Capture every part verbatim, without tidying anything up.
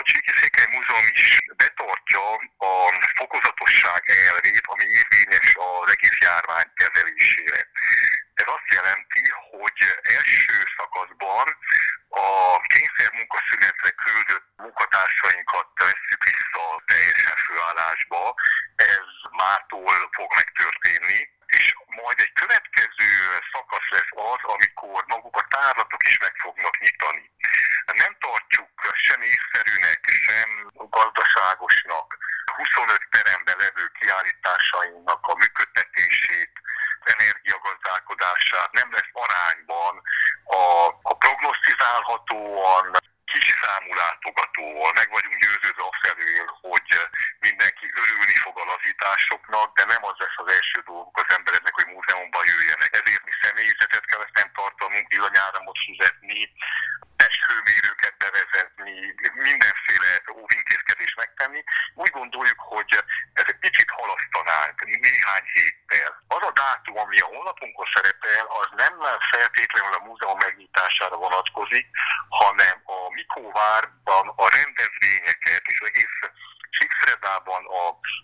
Csíki-Székely Múzeum is betartja a fokozatosság elvét, ami érvényes az egész járvány kezelésére. Ez azt jelenti, hogy első szakaszban a kényszer munkaszünetre küldött munkatársainkat vesszük vissza teljesen főállásba. Ez mától fog megtörténni, és majd egy következő szakasz lesz az, amikor maguk a tárlatok is meg fognak nyitani. Nem tartjuk sem észszerűnek, sem gazdaságosnak huszonöt teremben levő kiállításainknak a működtetését, energiagazdálkodását, nem lesz arányban a, a prognosztizálhatóan kis számú látogatóval. Meg vagyunk győződve afelől, hogy mindenki örülni fog a lazításoknak, de nem az lesz az első dolguk az embereknek, hogy múzeumban jöjjenek. Ezért mi személyzetet kell ezt tartanunk, villanyáramot fizetni, testhőmérőket bevezetni, mindenféle óvintézkedést megtenni. Úgy gondoljuk, hogy ez egy kicsit halasztanánk néhány héttel. Az a dátum, ami a honlapunkon szerepel, az nem feltétlenül a múzeum megnyitására vonatkozik, hanem a Mikóvárban a rendezvényeket, és egész Csíkszeredában a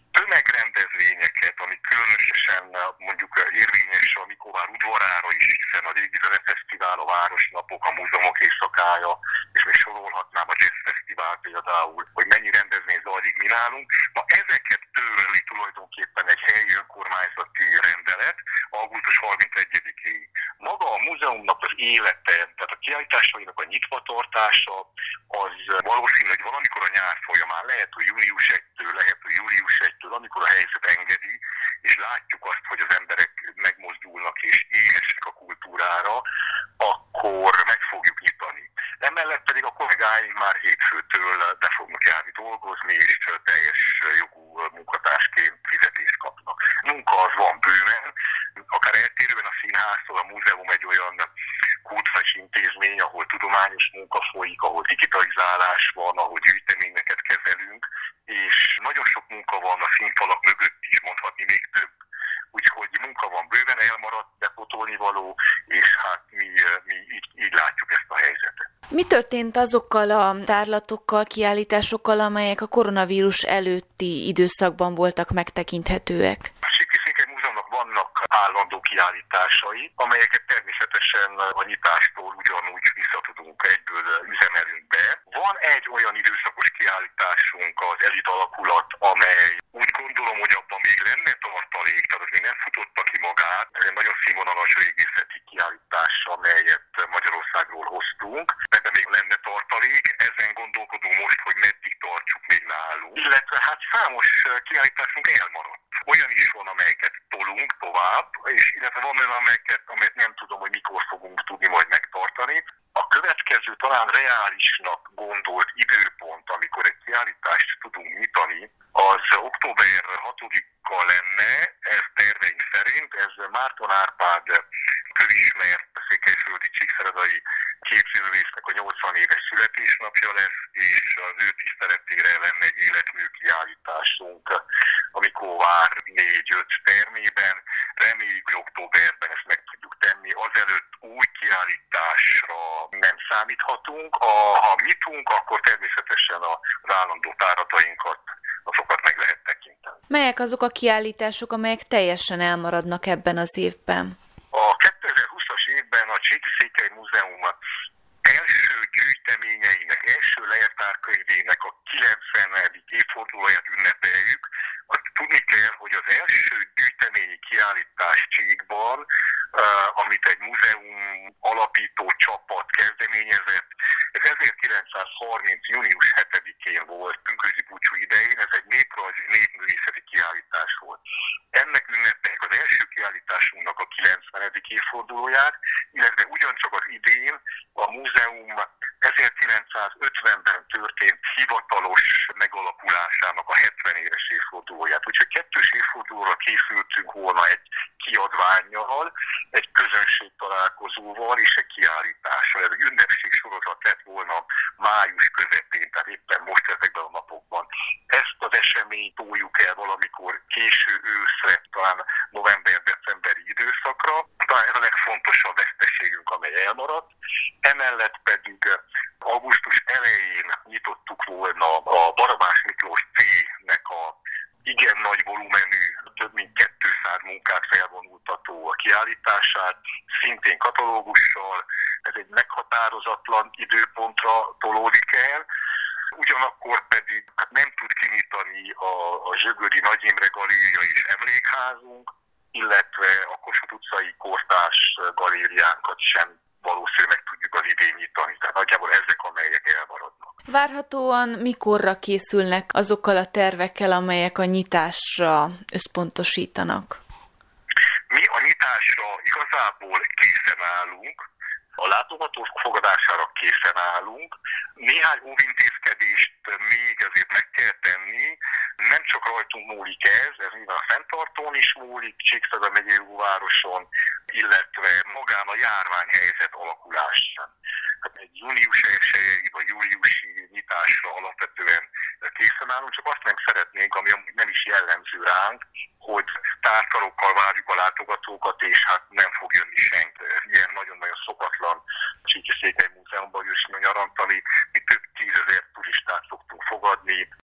tömegrendezvényeket, ami különösen mondjuk érvényes a Mikóvár udvarára is, hiszen a régi zenefesztivál, a városnapok, a múzeumok éjszakája, és még sorolhatnám a jazzfesztivál például, hogy mennyi rendezvény zajlik mi nálunk. Na ezeket törli tulajdonképpen egy helyi önkormányzati rendelet augusztus harmincegyedikéig. Maga a múzeumnak az élete, tehát a kiállításainak a nyitvatartása, az valószínű, hogy valamikor a nyár folyamán, lehet, hogy június elsejétől, lehet, hogy július elsejétől, amikor a helyzet engedi, és látjuk azt, hogy az emberek megmozdulnak és éhesek a kultúrára, akkor meg fogjuk nyitani. Emellett pedig a kollégáink már hétfőtől be fognak járni dolgozni, és teljes jogú munkatársként fizetést kapnak. Munka az van bőven, akár eltérően a színháztól, a múzeum egy olyan kulturális intézmény, ahol tudományos munka folyik, ahol digitalizálás van, ahol gyűjteményeket kezelünk, és nagyon sok munka van a színfalak mögött is, mondhatni még több. Úgyhogy munka van bőven, elmaradt, bepotolni való, és hát mi, mi így, így látjuk ezt a helyzetet. Mi történt azokkal a tárlatokkal, kiállításokkal, amelyek a koronavírus előtti időszakban voltak megtekinthetőek? A Csíki-Székely Múzeumnak vannak állandó kiállításai, amelyeket természetesen a nyitástól ugyanúgy vissza tudunk egyből üzemelünk be. Van egy olyan időszakos kiállításunk, az elit alakulat, amely úgy gondolom, hogy abban még lenne tartalék, tehát az még nem futotta ki magát. Ez egy nagyon színvonalas régészeti kiállítás, amelyet Magyarországról hoztunk, de még lenne tartalék. Ezen gondolkodunk most, hogy meddig tartsuk még nálunk. Illetve hát számos kiállításunk elmaradt. Olyan is van, amelyeket tolunk tovább, és illetve van olyan, amelyeket, amelyet nem tudom, hogy mikor fogunk tudni majd megtartani. A következő talán reálisnak gondolt időpont, amikor egy kiállítást tudunk nyitani, az október hatodika lenne, ez terveink szerint, ez Márton Árpád közismert székelyföldi csíkszeredai képzőművésznek a nyolcvan éves születésnapja lesz, és az ő tiszteletére lenne egy életmű kiállításunk a Mikóvár négy-öt termében. Reméljük, hogy októberben ezt meg tudjuk tenni. Azelőtt új kiállításra nem számíthatunk. A, ha nyitunk, akkor természetesen az állandó táratainkat, azokat meg lehet tekinteni. Melyek azok a kiállítások, amelyek teljesen elmaradnak ebben az évben? A kétezer-húszas évben a Csíki-Székely Múzeum első gyűjteményeinek, első lejtárkönyvének a kilencvenedik évfordulóját ünnepeljük. Azt tudni kell, hogy az első gyűjteményi kiállítás Csíkban, amit egy múzeum alapító csapat kezdeményezett, ez ezerkilencszázharminc. június hetedikén volt, pünkösdi búcsú idején, ez egy néprajzi, népművészeti kiállítás volt. Ennek ünnepeljük az első kiállításunknak a kilencvenedik évfordulóját, illetve ugyancsak az idén a múzeum ezerkilencszázötvenben történt hivatalos megalakulásának a hetven éves évfordulóját. Úgyhogy kettős évfordulóra készültünk volna egy kiadvánnyal, egy közönség találkozóval és egy kiállítással. Ez egy ünnepség sorozat lett volna május közepén, tehát éppen most ezekben a napokban. Ezt az eseményt toljuk el valamikor késő őszre, talán november-decemberi időszakra. Talán ez a legfontosabb veszteségünk, amely elmaradt. Emellett pedig augusztus elején nyitottuk volna volna a Barabás Miklós cé-nek a igen nagy volumenű, több mint kétszáz munkát felvonultató a kiállítását, szintén katalógussal, ez egy meghatározatlan időpontra tolódik el, ugyanakkor pedig hát nem tud kinyitani a, a Zsögödi Nagy Imre Galéria és Emlékházunk, illetve a Kossuth utcai kortárs galériánkat sem valószínűleg meg tudjuk az idén nyitani, tehát nagyjából ezek, amelyek elmaradnak. Várhatóan mikorra készülnek azokkal a tervekkel, amelyek a nyitásra összpontosítanak? Mi a nyitásra igazából készen állunk, a látogatók fogadására készen állunk. Néhány óvintézkedést még azért meg kell tenni. Nem csak rajtunk múlik ez, ez nyilván a fenntartón is múlik, Csíkszeda megyei óvároson, illetve magán a járványhelyzet alakulásán. Hát egy június elsejei vagy júliusi nyitásra alapvetően készen állunk, csak azt nem szeretnénk, ami nem is jellemző ránk, hogy tárkarokkal várjuk a látogatókat, és hát nem fog jönni senki. Ilyen nagyon-nagyon szokatlan Csíki Székely Múzeumban jössz nyarantani, mi több tízezer turistát szoktunk fogadni,